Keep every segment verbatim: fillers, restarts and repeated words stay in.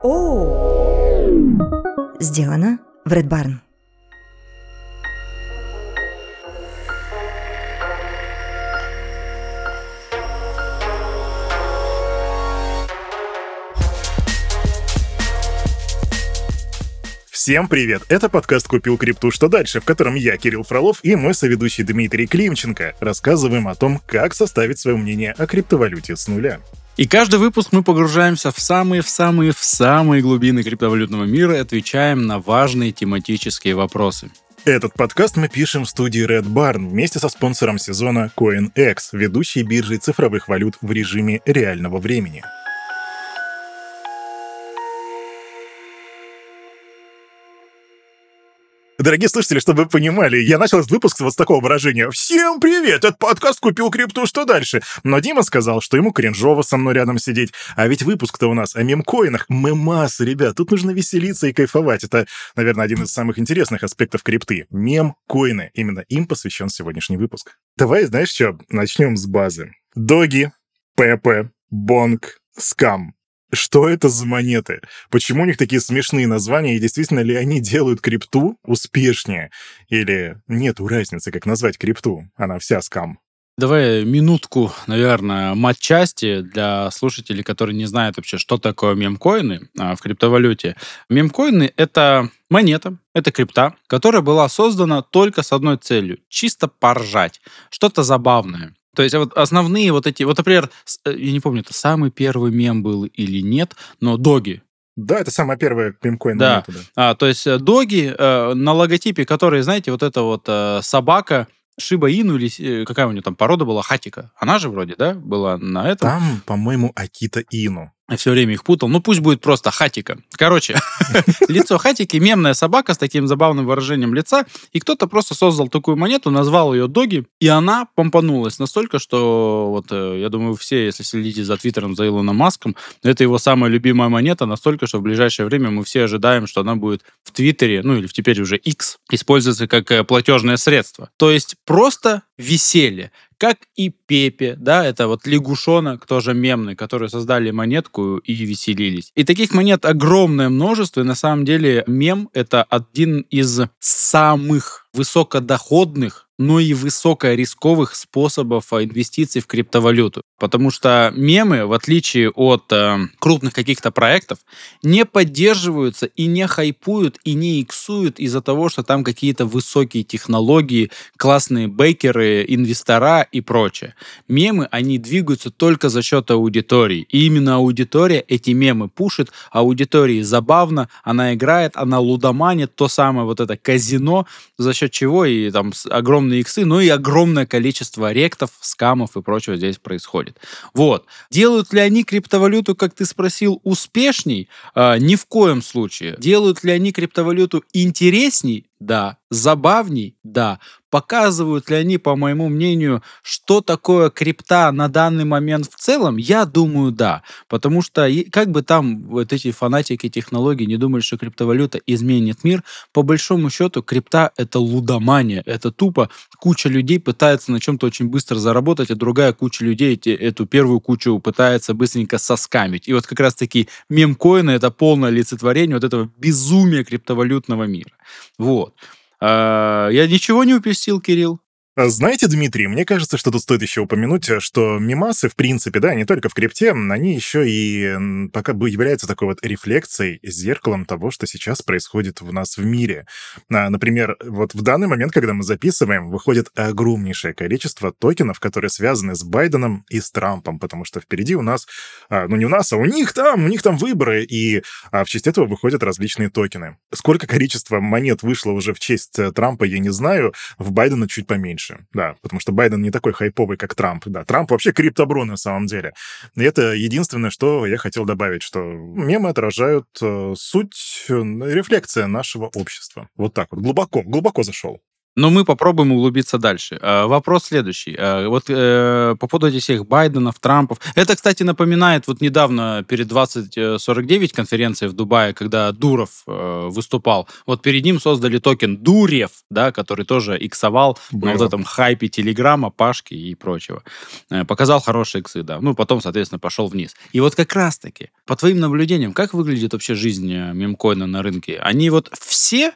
О! Сделано в Red Barn. Всем привет! Это подкаст «Купил крипту. Что дальше?», в котором я, Кирилл Фролов, и мой соведущий Дмитрий Климченко рассказываем о том, как составить свое мнение о криптовалюте с нуля. И каждый выпуск мы погружаемся в самые, в самые, в самые глубины криптовалютного мира и отвечаем на важные тематические вопросы. Этот подкаст мы пишем в студии Red Barn вместе со спонсором сезона CoinEx, ведущей биржей цифровых валют в режиме реального времени. Дорогие слушатели, чтобы вы понимали, я начал этот выпуск вот с такого выражения: «Всем привет! Это подкаст «Купил крипту. Что дальше?». Но Дима сказал, что ему кринжово со мной рядом сидеть. А ведь выпуск-то у нас о мемкоинах. Мемасы, ребят. Тут нужно веселиться и кайфовать. Это, наверное, один из самых интересных аспектов крипты. Мемкоины. Именно им посвящен сегодняшний выпуск. Давай, знаешь что, начнем с базы. Доги, Пепе, Бонг, Скам. Что это за монеты? Почему у них такие смешные названия, и действительно ли они делают крипту успешнее? Или нету разницы, как назвать крипту? Она вся скам. Давай минутку, наверное, матчасти для слушателей, которые не знают вообще, что такое мемкоины а, в криптовалюте. Мемкоины — это монета, это крипта, которая была создана только с одной целью — чисто поржать, что-то забавное. То есть вот основные вот эти... Вот, например, я не помню, это самый первый мем был или нет, но доги. Да, это самая первая мемкоин Да. монета. Да. А, то есть доги, э, на логотипе которой, знаете, вот эта вот э, собака Шиба Ину, или э, какая у нее там порода была, Хатика. Она же вроде, да, была на этом. Там, по-моему, Акита Ину. Я все время их путал. Ну, пусть будет просто Хатика. Короче, лицо Хатики, мемная собака с таким забавным выражением лица, и кто-то просто создал такую монету, назвал ее Доги, и она помпанулась настолько, что, вот, я думаю, вы все, если следите за Твиттером, за Илоном Маском, это его самая любимая монета, настолько, что в ближайшее время мы все ожидаем, что она будет в Твиттере, ну, или теперь уже X, использоваться как платежное средство. То есть просто веселье. Как и Пепе, да, это вот лягушонок, тоже мемный, которые создали монетку и веселились. И таких монет огромное множество, и на самом деле мем — это один из самых высокодоходных, но и высокорисковых способов инвестиций в криптовалюту. Потому что мемы, в отличие от э, крупных каких-то проектов, не поддерживаются и не хайпуют, и не иксуют из-за того, что там какие-то высокие технологии, классные бейкеры, инвестора и прочее. Мемы, они двигаются только за счет аудитории. И именно аудитория эти мемы пушит, аудитории забавно, она играет, она лудоманит, то самое вот это казино, за счет чего и там огромные иксы, но и огромное количество ректов, скамов и прочего здесь происходит. Вот. Делают ли они криптовалюту, как ты спросил, успешней? А, ни в коем случае. Делают ли они криптовалюту интересней? Да. Забавней? Да. Показывают ли они, по моему мнению, что такое крипта на данный момент в целом? Я думаю, да. Потому что как бы там вот эти фанатики технологий не думали, что криптовалюта изменит мир, по большому счету крипта — это лудомания. Это тупо куча людей пытается на чем-то очень быстро заработать, а другая куча людей эти, эту первую кучу пытается быстренько соскамить. И вот как раз-таки мемкоины — это полное олицетворение вот этого безумия криптовалютного мира. Вот. А, я ничего не упустил, Кирилл? Знаете, Дмитрий, мне кажется, что тут стоит еще упомянуть, что мемасы, в принципе, да, не только в крипте, они еще и пока бы являются такой вот рефлекцией, зеркалом того, что сейчас происходит у нас в мире. Например, вот в данный момент, когда мы записываем, выходит огромнейшее количество токенов, которые связаны с Байденом и с Трампом, потому что впереди у нас, ну не у нас, а у них там, у них там выборы, и в честь этого выходят различные токены. Сколько количества монет вышло уже в честь Трампа, я не знаю, в Байдена чуть поменьше. Да, потому что Байден не такой хайповый, как Трамп. Да, Трамп вообще криптобро на самом деле. И это единственное, что я хотел добавить, что мемы отражают э, суть, э, рефлексия нашего общества. Вот так вот, глубоко, глубоко зашел. Но мы попробуем углубиться дальше. Э, вопрос следующий. Э, вот э, по поводу этих всех Байденов, Трампов. Это, кстати, напоминает вот недавно перед двадцать сорок девять конференции в Дубае, когда Дуров э, выступал. Вот перед ним создали токен Дурев, да, который тоже иксовал Было. на вот этом хайпе Телеграма, Пашки и прочего. Э, показал хорошие иксы, да. Ну, потом, соответственно, пошел вниз. И вот как раз-таки, по твоим наблюдениям, как выглядит вообще жизнь мемкоина на рынке? Они вот все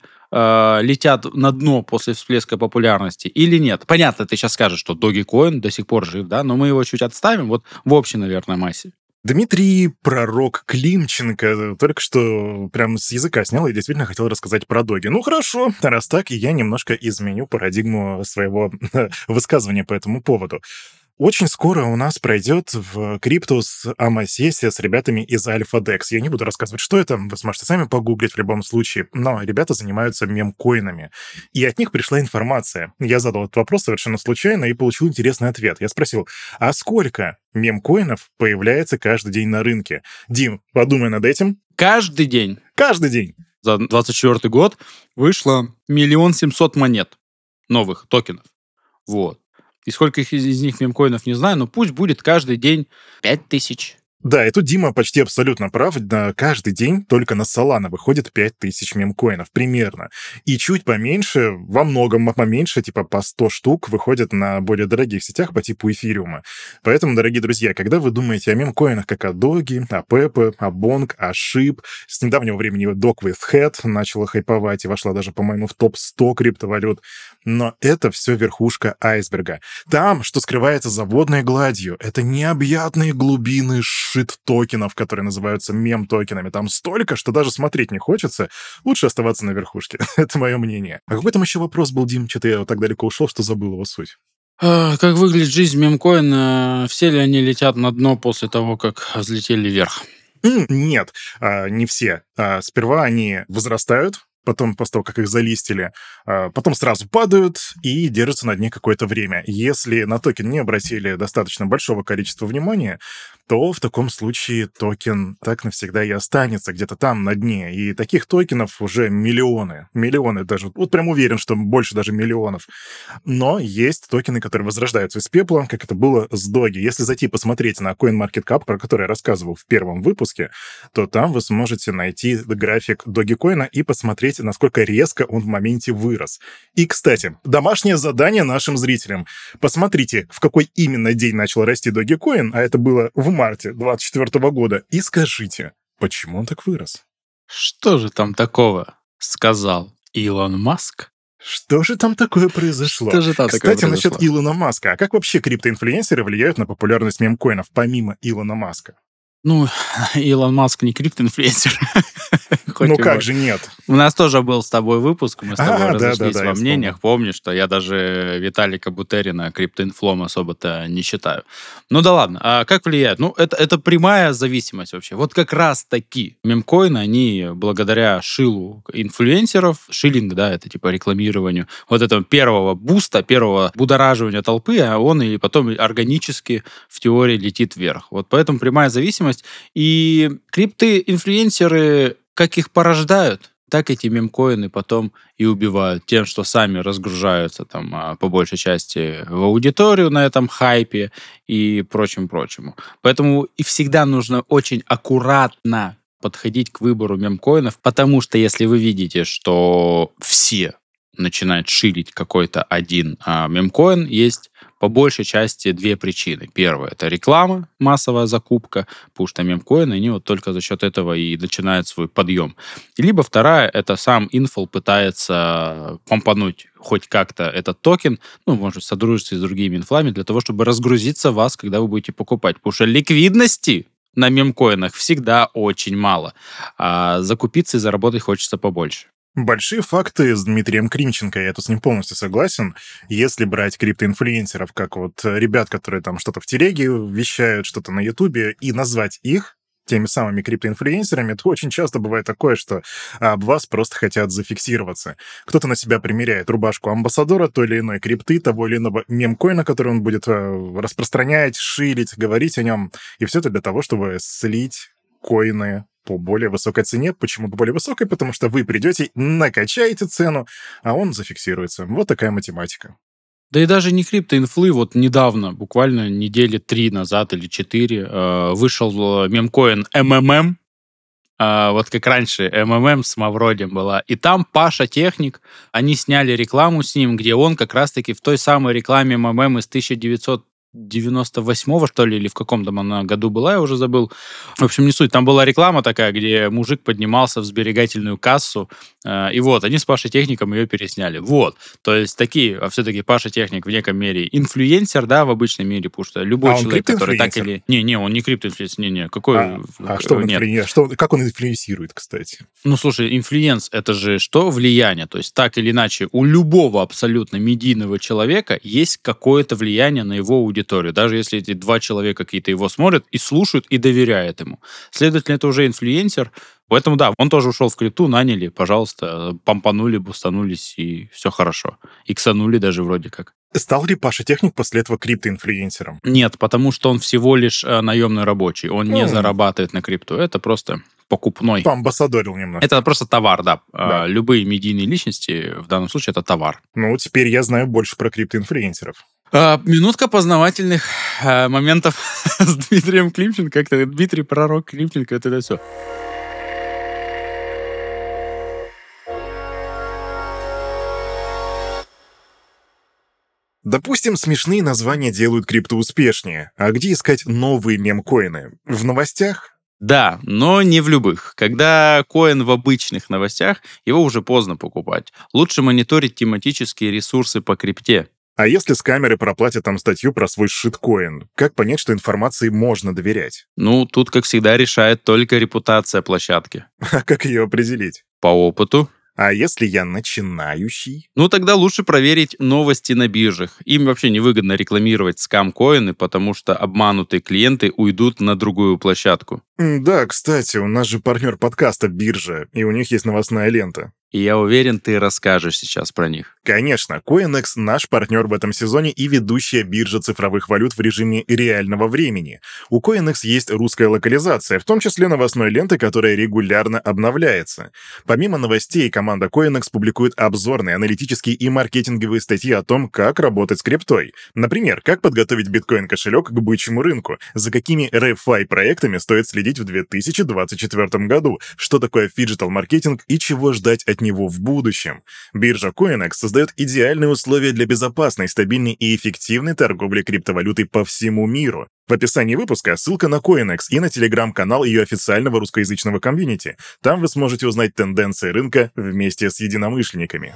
летят на дно после всплеска популярности или нет? Понятно, ты сейчас скажешь, что Dogecoin до сих пор жив, да, но мы его чуть отставим, вот в общей, наверное, массе. Дмитрий Пророк Климченко только что прям с языка снял и действительно хотел рассказать про доги. Ну хорошо, раз так, я немножко изменю парадигму своего высказывания по этому поводу. Очень скоро у нас пройдет в Криптус АМА-сессия с ребятами из Альфа-Декс. Я не буду рассказывать, что это, вы сможете сами погуглить в любом случае, но ребята занимаются мемкоинами. И от них пришла информация. Я задал этот вопрос совершенно случайно и получил интересный ответ. Я спросил, а сколько мемкоинов появляется каждый день на рынке? Дим, подумай над этим. Каждый день. Каждый день. За двадцать четвёртый год вышло миллион семьсот монет новых токенов. Вот. И сколько их из, из них мемкоинов, не знаю, но пусть будет каждый день пять тысяч. Да, и тут Дима почти абсолютно прав. Да, каждый день только на Solana выходит пять тысяч мемкоинов примерно. И чуть поменьше, во многом поменьше, типа по сто штук, выходят на более дорогих сетях по типу эфириума. Поэтому, дорогие друзья, когда вы думаете о мемкоинах как о Доги, о Пепе, о Бонг, о Шип, с недавнего времени Dog with Head начала хайповать и вошла даже, по-моему, в топ сто криптовалют. Но это все верхушка айсберга. Там, что скрывается за водной гладью, это необъятные глубины шит-токенов, которые называются мем-токенами. Там столько, что даже смотреть не хочется. Лучше оставаться на верхушке. Это мое мнение. А какой там еще вопрос был, Дим? Что-то я вот так далеко ушел, что забыл его суть. А, как выглядит жизнь мемкоина? Все ли они летят на дно после того, как взлетели вверх? Mm, нет, а, не все. А, сперва они возрастают, потом, после того, как их залистили, потом сразу падают и держатся на дне какое-то время. Если на токен не обратили достаточно большого количества внимания, то в таком случае токен так навсегда и останется где-то там на дне. И таких токенов уже миллионы. Миллионы даже. Вот прям уверен, что больше даже миллионов. Но есть токены, которые возрождаются из пепла, как это было с Доги. Если зайти посмотреть на CoinMarketCap, про который я рассказывал в первом выпуске, то там вы сможете найти график Dogecoin и посмотреть, насколько резко он в моменте вырос. И, кстати, домашнее задание нашим зрителям. Посмотрите, в какой именно день начал расти Dogecoin, а это было в марте двадцать четвёртого года, и скажите, почему он так вырос? Что же там такого сказал Илон Маск? Что же там такое произошло? Что же там Кстати, такое произошло? насчет Илона Маска. А как вообще криптоинфлюенсеры влияют на популярность мемкоинов, помимо Илона Маска? Ну, Илон Маск не криптоинфлюенсер. Ну как же нет? У нас тоже был с тобой выпуск, мы с тобой А, да, разошлись да, да, во я мнениях. вспомнил. Помнишь, что я даже Виталика Бутерина криптоинфлом особо-то не считаю. Ну да ладно, а как влияет? Ну, это, это прямая зависимость вообще. Вот как раз-таки мемкоины, они благодаря шилу инфлюенсеров, шиллинг, да, это типа рекламированию, вот этого первого буста, первого будораживания толпы, а он и потом органически в теории летит вверх. Вот поэтому прямая зависимость. И крипты-инфлюенсеры, как их порождают, так эти мемкоины потом и убивают тем, что сами разгружаются там по большей части в аудиторию на этом хайпе и прочим-прочему. Поэтому и всегда нужно очень аккуратно подходить к выбору мемкоинов, потому что если вы видите, что все начинают шилить какой-то один а, мемкоин, есть по большей части две причины. Первая — это реклама, массовая закупка, потому что мемкоины, они вот только за счет этого и начинают свой подъем. Либо вторая — это сам инфол пытается помпануть хоть как-то этот токен, ну, может, в содружестве с другими инфлами, для того, чтобы разгрузиться вас, когда вы будете покупать. Потому что ликвидности на мемкоинах всегда очень мало, а закупиться и заработать хочется побольше. Большие факты с Дмитрием Климченко, я тут с ним полностью согласен. Если брать криптоинфлюенсеров, как вот ребят, которые там что-то в телеге вещают, что-то на ютубе, и назвать их теми самыми криптоинфлюенсерами, то очень часто бывает такое, что об вас просто хотят зафиксироваться. Кто-то на себя примеряет рубашку амбассадора той или иной крипты, того или иного мемкоина, который он будет распространять, шилить, говорить о нем. И все это для того, чтобы слить коины по более высокой цене. Почему по более высокой? Потому что вы придете, накачаете цену, а он зафиксируется. Вот такая математика. Да и даже не криптоинфлы, вот недавно, буквально недели три назад или четыре, э, вышел мемкоин эм эм эм, э, вот как раньше эм эм эм с Мавродием была, и там Паша Техник, они сняли рекламу с ним, где он как раз-таки в той самой рекламе эм эм эм из тысяча девятьсот девяносто восьмого, что ли, или в каком там она году была, я уже забыл. В общем, не суть. Там была реклама такая, где мужик поднимался в сберегательную кассу, э, и вот, они с Пашей Техником ее пересняли. Вот. То есть такие, а все-таки Паша Техник в неком мере инфлюенсер, да, в обычном мире, потому что любой А он человек, который так криптоинфлюенсер? или... Не-не, он не криптоинфлюенсер, не-не, какой... А, а что он Нет. инфлюен- что, как он инфлюенсирует, кстати? Ну, слушай, инфлюенс — это же что? Влияние. То есть так или иначе у любого абсолютно медийного человека есть какое-то влияние на его аудиторию. Даже если эти два человека какие-то его смотрят и слушают, и доверяют ему. Следовательно, это уже инфлюенсер. Поэтому, да, он тоже ушел в крипту, наняли, пожалуйста, помпанули, бустанулись, и все хорошо. Иксанули даже вроде как. Стал ли Паша Техник после этого криптоинфлюенсером? Нет, потому что он всего лишь э, наемный рабочий. Он не М. зарабатывает на крипту. Это просто покупной. Поамбассадорил немножко. Это просто товар, да. Да. А, любые медийные личности, в данном случае, это товар. Ну, теперь я знаю больше про криптоинфлюенсеров. А, минутка познавательных а, моментов с Дмитрием Климченко. Как-то Дмитрий Пророк Климченко, это, это все. Допустим, смешные названия делают крипту успешнее. А где искать новые мемкоины? В новостях? Да, но не в любых. Когда коин в обычных новостях, его уже поздно покупать. Лучше мониторить тематические ресурсы по крипте. А если с камеры проплатят там статью про свой шиткоин? Как понять, что информации можно доверять? Ну, тут, как всегда, решает только репутация площадки. А как ее определить? По опыту. А если я начинающий? Ну, тогда лучше проверить новости на биржах. Им вообще невыгодно рекламировать скам-коины, потому что обманутые клиенты уйдут на другую площадку. М, Да, кстати, у нас же партнер подкаста «Биржа», и у них есть новостная лента. И я уверен, ты расскажешь сейчас про них. Конечно, CoinEx — наш партнер в этом сезоне и ведущая биржа цифровых валют в режиме реального времени. У CoinEx есть русская локализация, в том числе новостной ленты, которая регулярно обновляется. Помимо новостей, команда CoinEx публикует обзорные, аналитические и маркетинговые статьи о том, как работать с криптой. Например, как подготовить биткоин-кошелек к бычьему рынку, за какими эр эф ай-проектами стоит следить в две тысячи двадцать четвёртом году, что такое фиджитал-маркетинг и чего ждать от него в будущем. Биржа CoinEx создает идеальные условия для безопасной, стабильной и эффективной торговли криптовалютой по всему миру. В описании выпуска ссылка на CoinEx и на телеграм-канал ее официального русскоязычного комьюнити. Там вы сможете узнать тенденции рынка вместе с единомышленниками.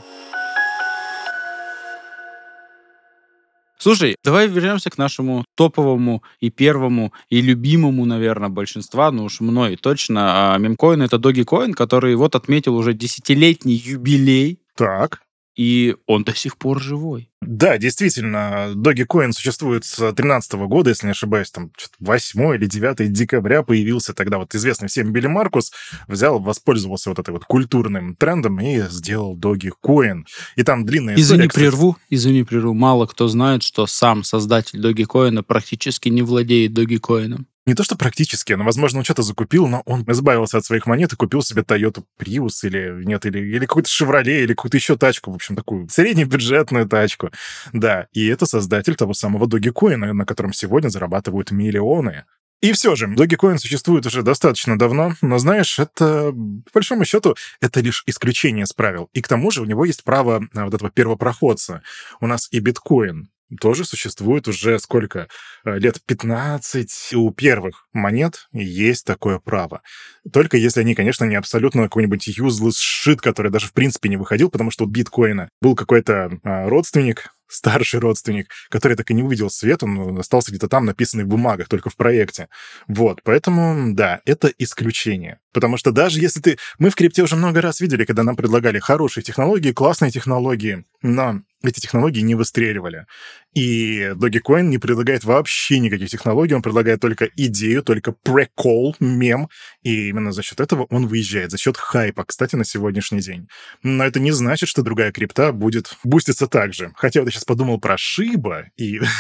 Слушай, давай вернемся к нашему топовому и первому, и любимому, наверное, большинства, ну уж мной точно. А мемкоин — это Dogecoin, который вот отметил уже десятилетний юбилей, Так. и он до сих пор живой. Да, действительно, Dogecoin существует с тринадцатого года, если не ошибаюсь, там восьмое или девятое декабря появился тогда вот известный всем Билли Маркус, взял, воспользовался вот этой вот культурным трендом и сделал Dogecoin. И там длинная история. Извини, кстати. прерву, извини, прерву. Мало кто знает, что сам создатель Dogecoin практически не владеет Dogecoin. Не то, что практически, но, возможно, он что-то закупил, но он избавился от своих монет и купил себе Toyota Prius или нет, или, или какой-то Chevrolet, или какую-то еще тачку, в общем, такую среднебюджетную тачку. Да, и это создатель того самого Dogecoin, на котором сегодня зарабатывают миллионы. И все же, Dogecoin существует уже достаточно давно, но, знаешь, это, по большому счету, это лишь исключение из правил. И к тому же у него есть право а, вот этого первопроходца. У нас и биткоин тоже существует уже сколько? Лет пятнадцать. У первых монет есть такое право. Только если они, конечно, не абсолютно какой-нибудь useless shit, который даже в принципе не выходил, потому что у биткоина был какой-то а, родственник, старший родственник, который так и не увидел свет, он остался где-то там, написанный в бумагах, только в проекте. Вот, поэтому, да, это исключение. Потому что даже если ты... Мы в крипте уже много раз видели, когда нам предлагали хорошие технологии, классные технологии, но эти технологии не выстреливали. И Dogecoin не предлагает вообще никаких технологий, он предлагает только идею, только прикол, мем, и именно за счет этого он выезжает, за счет хайпа, кстати, на сегодняшний день. Но это не значит, что другая крипта будет буститься так же. Хотя вот я сейчас подумал про Shiba, и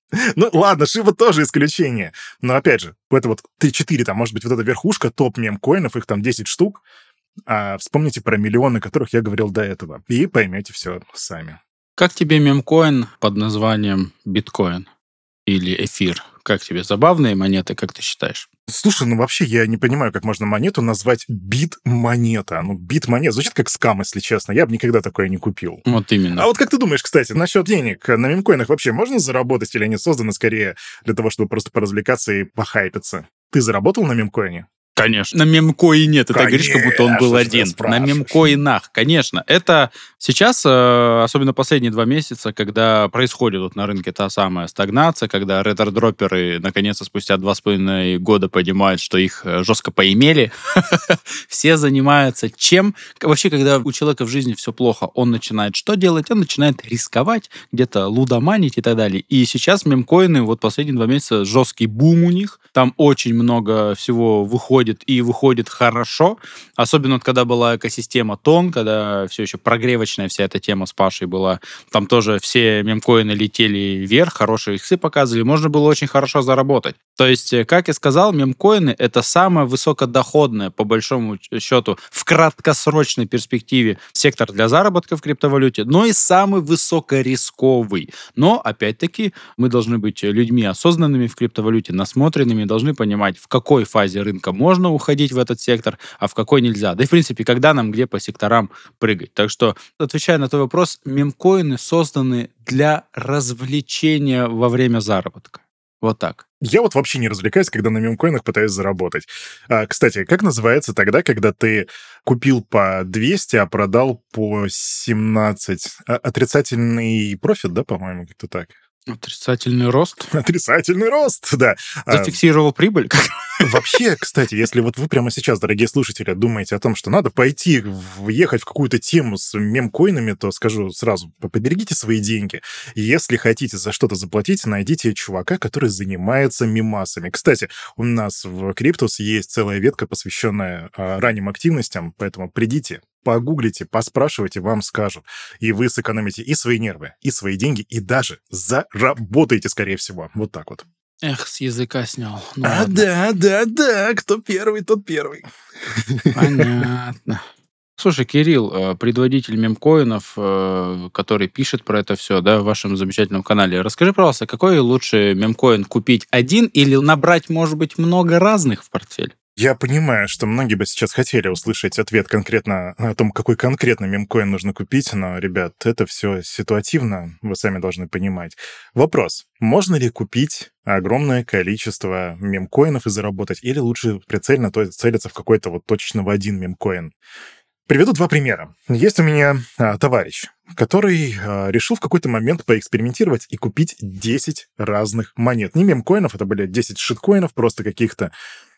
Ну, ладно, Шиба тоже исключение. Но, опять же, это вот три-четыре, там, может быть, вот эта верхушка, топ мемкоинов, их там десять штук. А вспомните про миллионы, о которых я говорил до этого. И поймете все сами. Как тебе мемкоин под названием биткоин или эфир? Как тебе? Забавные монеты, как ты считаешь? Слушай, ну вообще я не понимаю, как можно монету назвать бит-монета. Ну, бит-монета звучит как скам, если честно. Я бы никогда такое не купил. Вот именно. А вот как ты думаешь, кстати, насчет денег? На мемкоинах вообще можно заработать или они созданы скорее для того, чтобы просто поразвлекаться и похайпиться? Ты заработал на мемкоине? Конечно. На мемкоине. Ты так говоришь, как будто он был Конечно, один. что ты На спрашиваешь? мемкоинах, конечно. Это сейчас, э, особенно последние два месяца, когда происходит вот на рынке та самая стагнация, когда ретро-дроперы наконец-то спустя два с половиной года понимают, что их э, жестко поимели, все занимаются чем? Вообще, когда у человека в жизни все плохо, он начинает что делать? Он начинает рисковать, где-то лудоманить и так далее. И сейчас мемкоины, вот последние два месяца жесткий бум у них. Там очень много всего выходит и выходит хорошо. Особенно, вот, когда была экосистема Тон, когда все еще прогревочная вся эта тема с Пашей была. Там тоже все мемкоины летели вверх, хорошие иксы показывали. Можно было очень хорошо заработать. То есть, как я сказал, мемкоины — это самое высокодоходное, по большому счету, в краткосрочной перспективе сектор для заработка в криптовалюте, но и самый высокорисковый. Но, опять-таки, мы должны быть людьми осознанными в криптовалюте, насмотренными, должны понимать, в какой фазе рынка можно уходить в этот сектор, а в какой нельзя. Да и, в принципе, когда нам где по секторам прыгать. Так что, отвечая на твой вопрос, мемкоины созданы для развлечения во время заработка. Вот так. Я вот вообще не развлекаюсь, когда на мемкоинах пытаюсь заработать. А, кстати, как называется тогда, когда ты купил по двести, а продал по семнадцать? А, отрицательный профит, да, по-моему, как-то так? Отрицательный рост. Отрицательный рост, да. Зафиксировал прибыль. Вообще, кстати, если вот вы прямо сейчас, дорогие слушатели, думаете о том, что надо пойти въехать в какую-то тему с мемкоинами, то скажу сразу, поберегите свои деньги. Если хотите за что-то заплатить, найдите чувака, который занимается мемасами. Кстати, у нас в Криптус есть целая ветка, посвященная а, ранним активностям, поэтому придите, погуглите, поспрашивайте, вам скажут. И вы сэкономите и свои нервы, и свои деньги, и даже заработаете, скорее всего. Вот так вот. Эх, с языка снял. Ну, а, ладно. да, да, да, кто первый, тот первый. Понятно. Слушай, Кирилл, предводитель мемкоинов, который пишет про это все, да, в вашем замечательном канале. Расскажи, пожалуйста, какой лучше мемкоин купить один или набрать, может быть, много разных в портфель? Я понимаю, что многие бы сейчас хотели услышать ответ конкретно о том, какой конкретно мемкоин нужно купить, но, ребят, это все ситуативно, вы сами должны понимать. Вопрос. Можно ли купить огромное количество мемкоинов и заработать, или лучше прицельно целиться в какой-то вот точечно в один мемкоин? Приведу два примера. Есть у меня а, товарищ, который а, решил в какой-то момент поэкспериментировать и купить десять разных монет. Не мемкоинов, это были десять шиткоинов просто каких-то.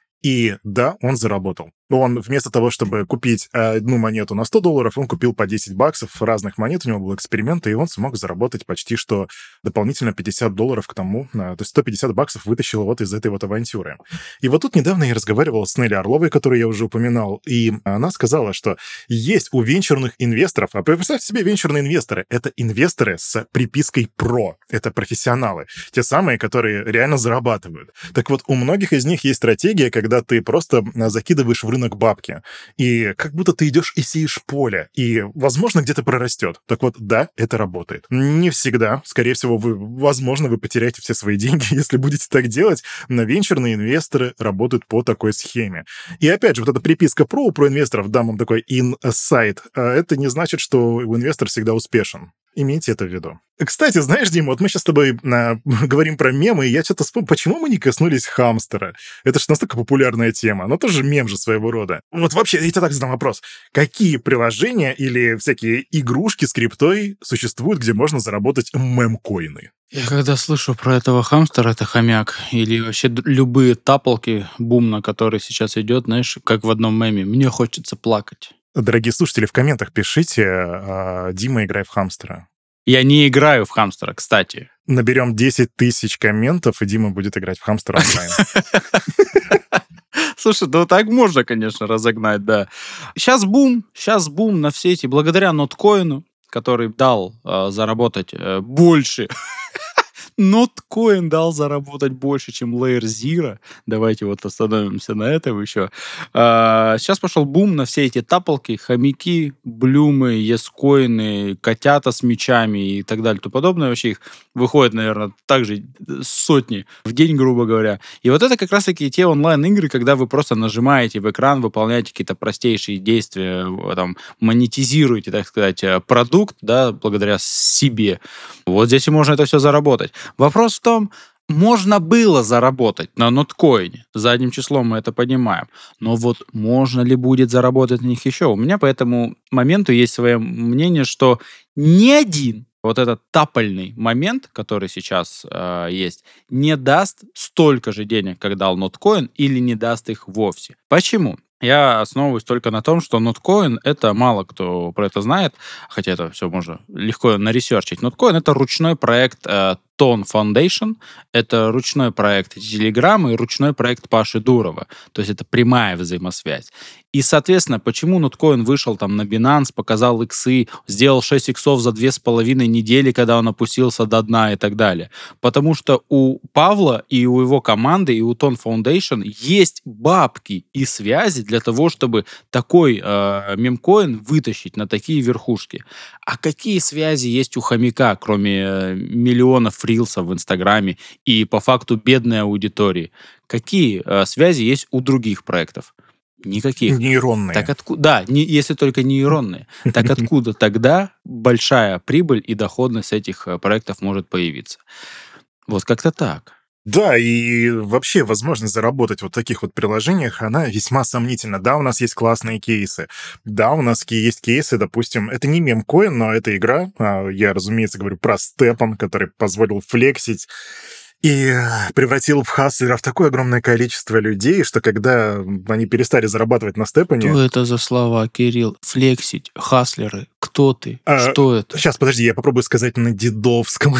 И да, он заработал. Он вместо того, чтобы купить одну монету на сто долларов, он купил по десять баксов разных монет, у него был эксперимент, и он смог заработать почти что дополнительно пятьдесят долларов к тому, то есть сто пятьдесят баксов вытащил вот из этой вот авантюры. И вот тут недавно я разговаривал с Нелли Орловой, которую я уже упоминал, и она сказала, что есть у венчурных инвесторов, а представьте себе, венчурные инвесторы — это инвесторы с припиской «про», это профессионалы, те самые, которые реально зарабатывают. Так вот, у многих из них есть стратегия, когда ты просто закидываешь в рынок бабки, и как будто ты идешь и сеешь поле, и, возможно, где-то прорастет. Так вот, да, это работает. Не всегда. Скорее всего, вы, возможно, вы потеряете все свои деньги, если будете так делать, но венчурные инвесторы работают по такой схеме. И опять же, вот эта приписка про, про инвесторов, дам вам такой инсайт, это не значит, что инвестор всегда успешен. Имейте это в виду. Кстати, знаешь, Дима, вот мы сейчас с тобой а, говорим про мемы, и я что-то вспомнил, почему мы не коснулись хамстера? Это же настолько популярная тема, но тоже мем же своего рода. Вот вообще, я тебе так задам вопрос. Какие приложения или всякие игрушки с криптой существуют, где можно заработать мемкоины? Я когда слышу про этого хамстера, это хомяк, или вообще д- любые таполки, бум, на который сейчас идет, знаешь, как в одном меме, мне хочется плакать. Дорогие слушатели, в комментах пишите, а, Дима, играй в хамстера. Я не играю в хамстера, кстати. Наберем десять тысяч комментов, и Дима будет играть в хамстера онлайн. Слушай, да вот так можно, конечно, разогнать, да. Сейчас бум, сейчас бум на все эти, благодаря ноткоину, который дал э, заработать э, больше Ноткоин дал заработать больше, чем Layer Zero. Давайте вот остановимся на этом еще. А, сейчас пошел бум на все эти таполки, хомяки, блюмы, ескоины, котята с мечами и так далее и тому подобное. Вообще их выходит, наверное, также сотни в день, грубо говоря. И вот это как раз-таки те онлайн-игры, когда вы просто нажимаете в экран, выполняете какие-то простейшие действия, там, монетизируете, так сказать, продукт, да, благодаря себе. Вот здесь и можно это все заработать. Вопрос в том, можно было заработать на ноткоине. Задним числом мы это понимаем. Но вот можно ли будет заработать на них еще? У меня по этому моменту есть свое мнение, что ни один вот этот тапальный момент, который сейчас э, есть, не даст столько же денег, как дал ноткоин, или не даст их вовсе. Почему? Я основываюсь только на том, что ноткоин — это мало кто про это знает, хотя это все можно легко наресерчить. Ноткоин — это ручной проект э, Tone Foundation, это ручной проект Telegram и ручной проект Паши Дурова. То есть это прямая взаимосвязь. И, соответственно, почему ноткоин вышел там на Binance, показал иксы, сделал шесть иксов за две с половиной недели, когда он опустился до дна и так далее? Потому что у Павла и у его команды, и у Tone Foundation есть бабки и связи для того, чтобы такой э, мемкоин вытащить на такие верхушки. А какие связи есть у хомяка, кроме э, миллионов рилсов в Инстаграме и по факту бедной аудитории? Какие э, связи есть у других проектов? Никаких. Нейронные. Так откуда? Да, не, если только нейронные. Так откуда тогда большая прибыль и доходность этих э, проектов может появиться? Вот как-то так. Да, и вообще возможность заработать вот в таких вот приложениях, она весьма сомнительна. Да, у нас есть классные кейсы. Да, у нас есть кейсы, допустим, это не мемкоин, но это игра. Я, разумеется, говорю про Степан, который позволил флексить и превратил в хаслеров такое огромное количество людей, что когда они перестали зарабатывать на Степане... Что это за слова, Кирилл? Флексить, хаслеры, кто ты? А, что это? Сейчас, подожди, я попробую сказать на дедовском.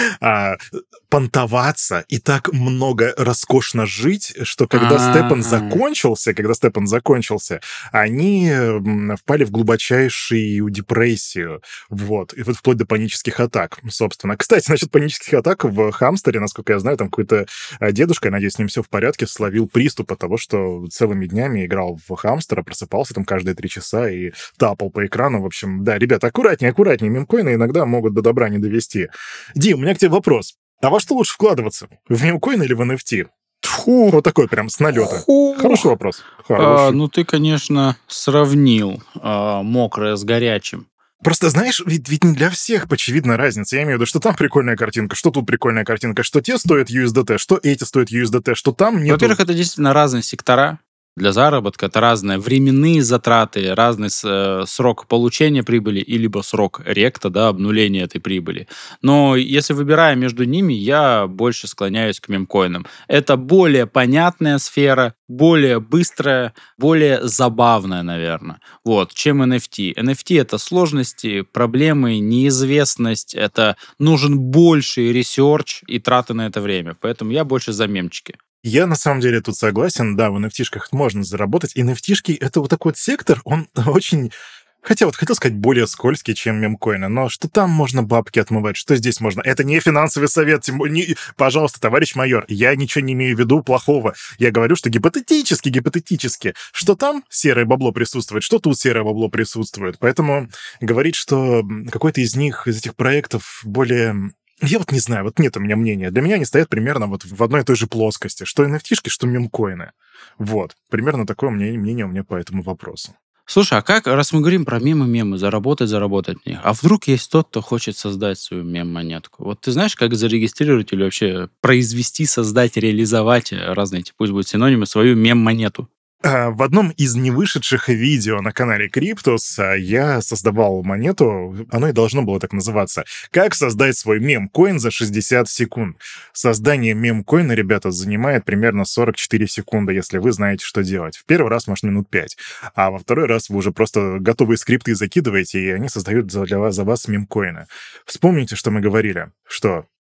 а, понтоваться и так много роскошно жить, что когда А-а-а. Степан закончился, когда Степан закончился, они впали в глубочайшую депрессию. Вот. И вот вплоть до панических атак, собственно. Кстати, насчет панических атак в Хамстере, насколько я знаю, там какой-то дедушка, я надеюсь, с ним все в порядке, словил приступ от того, что целыми днями играл в Хамстера, просыпался там каждые три часа и тапал по экрану. В общем, да, ребята, аккуратнее, аккуратнее. Мемкоины иногда могут до добра не довести. Дим, у меня к тебе вопрос. А во что лучше вкладываться? В мемкоин или в эн эф ти? Фу. Вот такой прям с налета. Фу. Хороший вопрос. Хороший. А, ну, ты, конечно, сравнил а, мокрое с горячим. Просто, знаешь, ведь, ведь не для всех очевидна разница. Я имею в виду, что там прикольная картинка, что тут прикольная картинка, что те стоят ю эс ди ти, что эти стоят ю эс ди ти, что там нет. Во-первых, это действительно разные сектора для заработка. Это разные временные затраты, разный э, срок получения прибыли и либо срок ректа, да, обнуления этой прибыли. Но если выбирая между ними, я больше склоняюсь к мемкоинам. Это более понятная сфера, более быстрая, более забавная, наверное, вот, чем эн эф ти. эн эф ти — это сложности, проблемы, неизвестность, это нужен больший ресерч и траты на это время. Поэтому я больше за мемчики. Я, на самом деле, тут согласен. Да, в эн эф ти-шках можно заработать. эн эф ти-шки — это вот такой вот сектор, он очень... Хотя вот хотел сказать, более скользкий, чем мемкоины, но что там можно бабки отмывать, что здесь можно. Это не финансовый совет. Не... Пожалуйста, товарищ майор, я ничего не имею в виду плохого. Я говорю, что гипотетически, гипотетически, что там серое бабло присутствует, что тут серое бабло присутствует. Поэтому говорить, что какой-то из них, из этих проектов более... Я вот не знаю, вот нет у меня мнения. Для меня они стоят примерно вот в одной и той же плоскости. Что эн эф ти-шки, что мемкоины. Вот. Примерно такое мнение, мнение у меня по этому вопросу. Слушай, а как, раз мы говорим про мемы-мемы, заработать, заработать в них, а вдруг есть тот, кто хочет создать свою мем-монетку? Вот ты знаешь, как зарегистрировать или вообще произвести, создать, реализовать разные, пусть будут синонимы, свою мем-монету? В одном из невышедших видео на канале Криптус я создавал монету, оно и должно было так называться. Как создать свой мемкоин за шестьдесят секунд. Создание мемкоина, ребята, занимает примерно сорок четыре секунды, если вы знаете, что делать. В первый раз, может, минут пять. А во второй раз вы уже просто готовые скрипты закидываете, и они создают для вас, за вас мемкоины. Вспомните, что мы говорили, что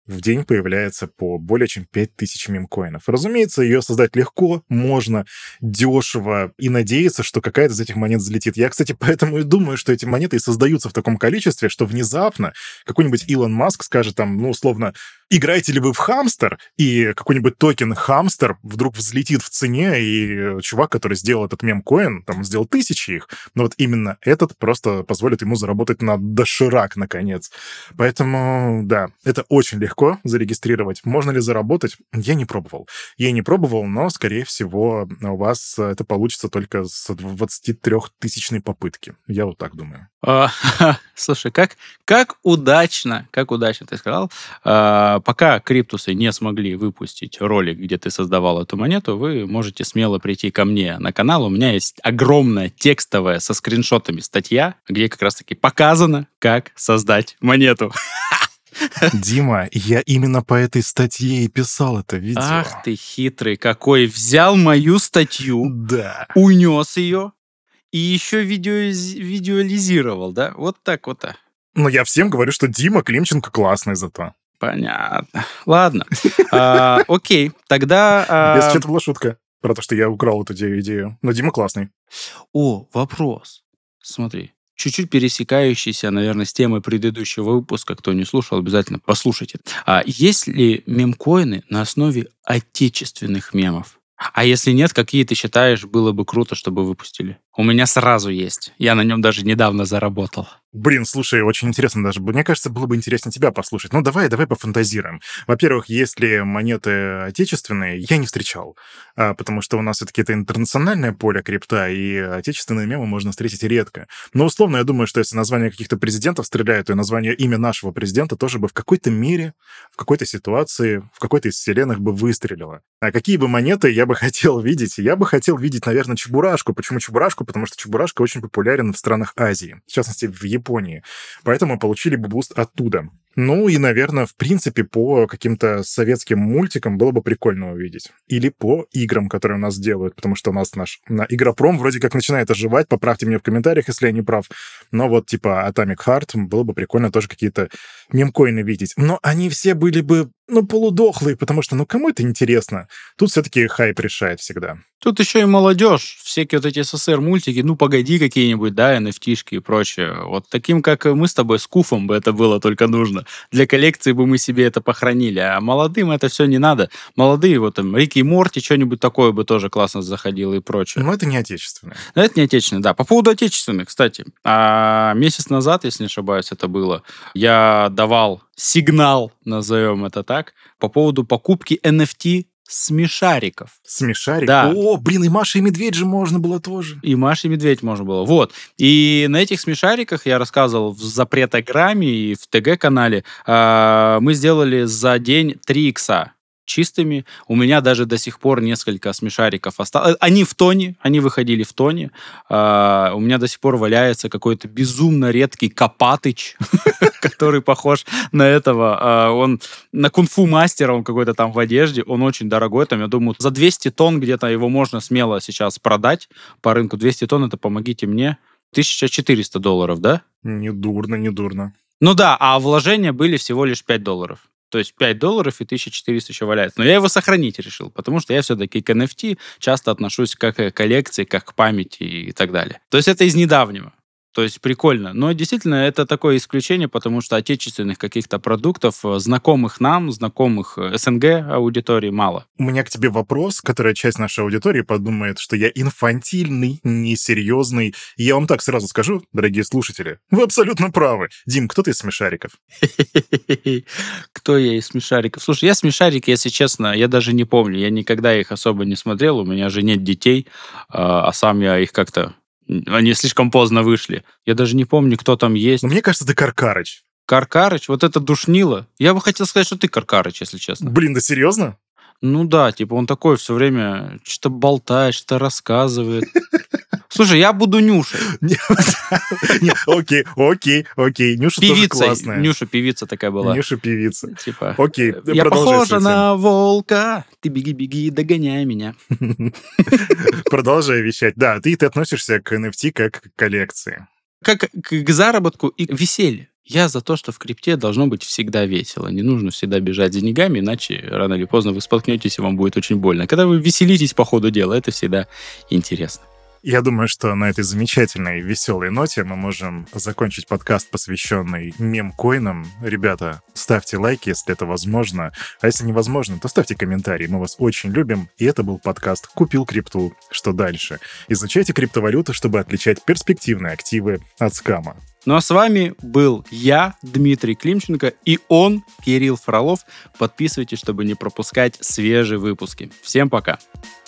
в день появляется по более чем пять тысяч мемкоинов. Разумеется, ее создать легко, можно, дешево, и надеяться, что какая-то из этих монет взлетит. Я, кстати, поэтому и думаю, что эти монеты и создаются в таком количестве, что внезапно какой-нибудь Илон Маск скажет там, ну, условно, играете ли вы в хамстер, и какой-нибудь токен хамстер вдруг взлетит в цене, и чувак, который сделал этот мемкоин, там, сделал тысячи их, но вот именно этот просто позволит ему заработать на доширак, наконец. Поэтому, да, это очень легко зарегистрировать. Можно ли заработать? Я не пробовал. Я не пробовал, но, скорее всего, у вас это получится только с двадцатитрёхтысячной попытки. Я вот так думаю. А, слушай, как, как удачно, как удачно ты сказал. А, пока криптусы не смогли выпустить ролик, где ты создавал эту монету, вы можете смело прийти ко мне на канал. У меня есть огромная текстовая со скриншотами статья, где как раз-таки показано, как создать монету. Дима, я именно по этой статье и писал это видео. Ах ты хитрый какой. Взял мою статью, Да. унес ее и еще видео, видеализировал, да? Вот так вот. А. Но я всем говорю, что Дима Климченко классный зато. Понятно. Ладно. А, окей, тогда... а, Если что-то была шутка про то, что я украл эту идею. Но Дима классный. О, вопрос. Смотри. Чуть-чуть пересекающийся, наверное, с темой предыдущего выпуска. Кто не слушал, обязательно послушайте. А есть ли мемкоины на основе отечественных мемов? А если нет, какие ты считаешь, было бы круто, чтобы выпустили? У меня сразу есть. Я на нем даже недавно заработал. Блин, слушай, очень интересно даже. Мне кажется, было бы интересно тебя послушать. Ну, давай, давай пофантазируем. Во-первых, если монеты отечественные, я не встречал, а, потому что у нас все-таки это интернациональное поле крипта, и отечественные мемы можно встретить редко. Но, условно, я думаю, что если название каких-то президентов стреляет, то и название имя нашего президента тоже бы в какой-то мере, в какой-то ситуации, в какой-то из вселенных бы выстрелило. А какие бы монеты я бы хотел видеть? Я бы хотел видеть, наверное, Чебурашку. Почему Чебурашку? Потому что Чебурашка очень популярен в странах Азии, в частности, в Японии. Поэтому получили бы буст оттуда. Ну и, наверное, в принципе, по каким-то советским мультикам было бы прикольно увидеть. Или по играм, которые у нас делают, потому что у нас наш на Игропром вроде как начинает оживать. Поправьте меня в комментариях, если я не прав. Но вот типа Atomic Heart было бы прикольно тоже какие-то мемкоины видеть. Но они все были бы, ну, полудохлые, потому что, ну, кому это интересно? Тут все-таки хайп решает всегда. Тут еще и молодежь, всякие вот эти СССР-мультики, ну, погоди какие-нибудь, да, эн эф ти-шки и прочее. Вот таким, как мы с тобой, с Куфом бы это было только нужно. Для коллекции бы мы себе это похоронили, а молодым это все не надо. Молодые, вот там, Рик и Морти, что-нибудь такое бы тоже классно заходило и прочее. Но это не отечественное. Но это не отечественное, да. По поводу отечественных, кстати, а месяц назад, если не ошибаюсь, это было, я давал сигнал, назовем это так, по поводу покупки эн эф ти смешариков. Смешарик? Да. О, блин, и Маша и Медведь же можно было тоже. И Маша и Медведь можно было. Вот. И на этих смешариках я рассказывал в запретограмме и в ТГ-канале. Э, мы сделали за день три икса чистыми. У меня даже до сих пор несколько смешариков осталось. Они в тоне, они выходили в тоне. Uh, у меня до сих пор валяется какой-то безумно редкий Копатыч, который похож на этого. Он на кунг-фу мастера, он какой-то там в одежде. Он очень дорогой. Там, я думаю, за двести тонн где-то его можно смело сейчас продать по рынку. двести тонн, это, помогите мне, тысяча четыреста долларов, да? Не дурно, не дурно. Ну да, а вложения были всего лишь пять долларов. То есть пять долларов и тысяча четыреста еще валяется. Но я его сохранить решил, потому что я все-таки к эн эф ти часто отношусь как к коллекции, как к памяти и так далее. То есть это из недавнего. То есть прикольно. Но действительно это такое исключение, потому что отечественных каких-то продуктов, знакомых нам, знакомых эс эн гэ аудитории мало. У меня к тебе вопрос, который часть нашей аудитории подумает, что я инфантильный, несерьезный. И я вам так сразу скажу, дорогие слушатели, вы абсолютно правы. Дим, кто ты из смешариков? Кто я из смешариков? Слушай, я смешарики, если честно, я даже не помню. Я никогда их особо не смотрел, у меня же нет детей, а сам я их как-то... Они слишком поздно вышли. Я даже не помню, кто там есть. Но мне кажется, ты Каркарыч. Каркарыч? Вот это душнило. Я бы хотел сказать, что ты Каркарыч, если честно. Блин, да серьезно? Ну да, типа он такой все время что-то болтает, что-то рассказывает. Слушай, я буду Нюшей. Окей, окей, окей. Нюша тоже классная. Нюша певица такая была. Нюша певица. Типа, окей, я похожа на волка, ты беги-беги, догоняй меня. Продолжай вещать. Да, ты, ты относишься к эн эф ти как к коллекции. Как к заработку и к веселью. Я за то, что в крипте должно быть всегда весело. Не нужно всегда бежать за деньгами, иначе рано или поздно вы споткнетесь, и вам будет очень больно. Когда вы веселитесь по ходу дела, это всегда интересно. Я думаю, что на этой замечательной, веселой ноте мы можем закончить подкаст, посвященный мемкоинам. Ребята, ставьте лайки, если это возможно. А если невозможно, то ставьте комментарии. Мы вас очень любим. И это был подкаст «Купил крипту. Что дальше?». Изучайте криптовалюты, чтобы отличать перспективные активы от скама. Ну а с вами был я, Дмитрий Климченко, и он, Кирилл Фролов. Подписывайтесь, чтобы не пропускать свежие выпуски. Всем пока!